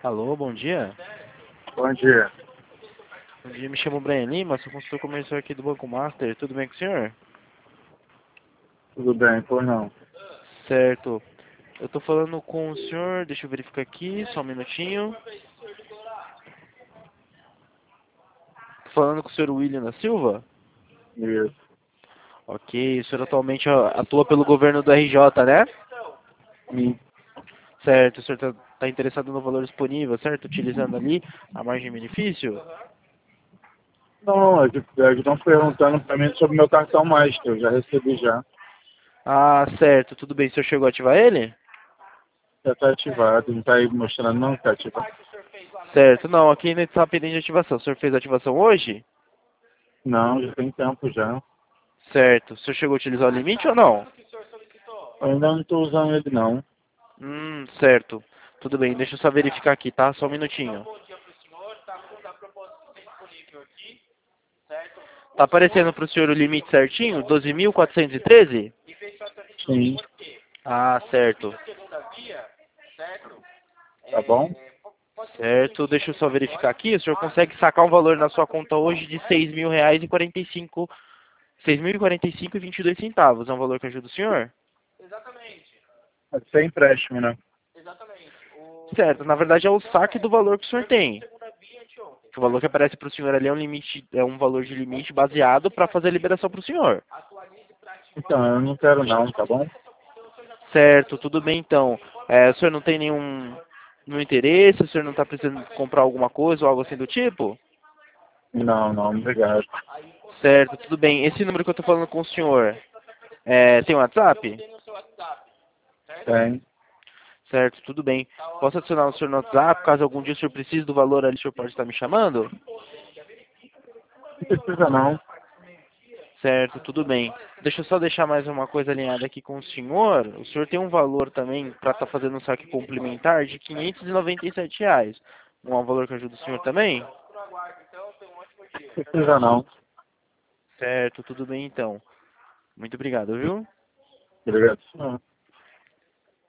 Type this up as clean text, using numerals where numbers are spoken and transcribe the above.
Alô, bom dia. Bom dia. Bom dia, me chamo Brian Lima, sou consultor comercial aqui do Banco Master. Tudo bem com o senhor? Tudo bem, por não? Certo. Eu tô falando com o senhor, deixa eu verificar aqui, só um minutinho. Tô falando com o senhor William da Silva? Isso. Ok, o senhor atualmente atua pelo governo do RJ, né? Sim. Certo, o senhor tá interessado no valor disponível, certo? Utilizando ali a margem de benefício? Não, eles estão perguntando para mim sobre meu cartão Master, eu já recebi já. Ah, certo, tudo bem. O senhor chegou a ativar ele? Já está ativado, não está aí mostrando não que está ativado. Certo, não, aqui ainda está pendente de ativação. O senhor fez a ativação hoje? Não, já tem tempo já. Certo. O senhor chegou a utilizar o limite ou não? Eu ainda não estou usando ele não. Certo. Tudo bem, deixa eu só verificar aqui, tá? Só um minutinho. Tá aparecendo para o senhor o limite certinho? 12.413? Sim. Ah, certo. Tá bom? Certo, deixa eu só verificar aqui. O senhor consegue sacar um valor na sua conta hoje de R$ 6.045, 6.045,22 e um valor que ajuda o senhor? É sem empréstimo, né? Certo, na verdade é o saque do valor que o senhor tem. O valor que aparece para o senhor ali é um limite, é um valor de limite baseado para fazer a liberação para o senhor. Então, eu não quero não, tá bom? Certo, tudo bem então. O senhor não tem nenhum interesse? O senhor não está precisando comprar alguma coisa ou algo assim do tipo? Não, não, obrigado. Certo, tudo bem. Esse número que eu estou falando com o senhor, tem WhatsApp? Tem. Certo, tudo bem. Posso adicionar o senhor no WhatsApp? Caso algum dia o senhor precise do valor ali, o senhor pode estar me chamando? Não precisa não. Certo, tudo bem. Deixa eu só deixar mais uma coisa alinhada aqui com o senhor. O senhor tem um valor também para estar fazendo um saque complementar de R$ 597. Não é um valor que ajuda o senhor também? Não precisa não. Certo, tudo bem então. Muito obrigado, viu? Obrigado.